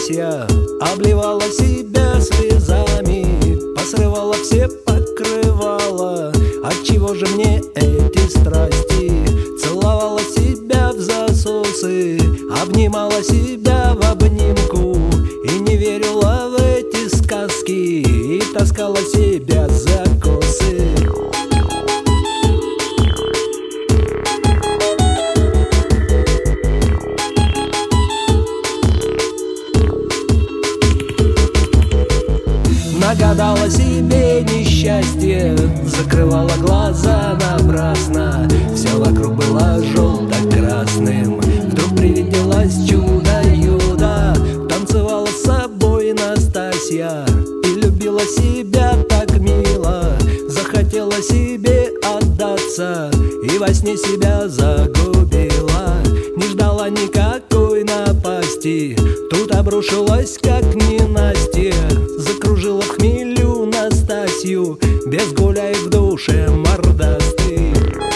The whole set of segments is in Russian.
Настасья обливала себя слезами, посрывала все покрывала. Отчего же мне эти страсти? Целовала себя в засосы, обнимала себя в обнимку, и не верила в эти сказки, и таскала себя за косы. Нагадала себе несчастье, закрывала глаза напрасно. Все вокруг было желто-красным. Вдруг привиделось чудо-юдо. Танцевала с собой Настасья и любила себя так мило. Захотела себе отдаться и во сне себя загубила. Не ждала никакой напасти, тут обрушилась как ненастье. Закружила в хмелю Настасью, без гуляй в душе мордастый.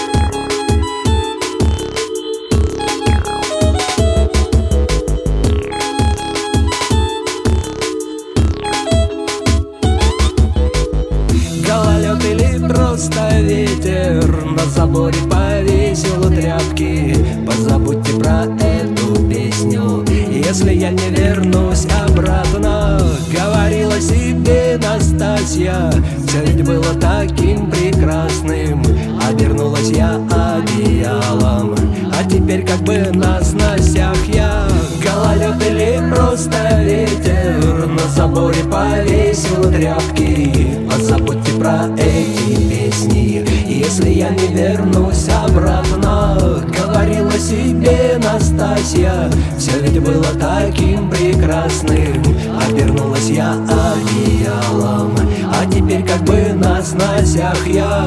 Гололед или просто ветер на заборе повесил тряпки. Позабудьте про эту песню, если я не вернусь обратно. Говорила себе Настасья, все ведь было таким прекрасным. Обернулась я одеялом, а теперь как бы на сносях я. Гололед или просто ветер на заборе повесил тряпки. Позабудьте про эти песни, если я не вернусь обратно. Говорила себе Настасья, все ведь было таким прекрасным. Обернулась я одеялом, а теперь как бы на сносях я.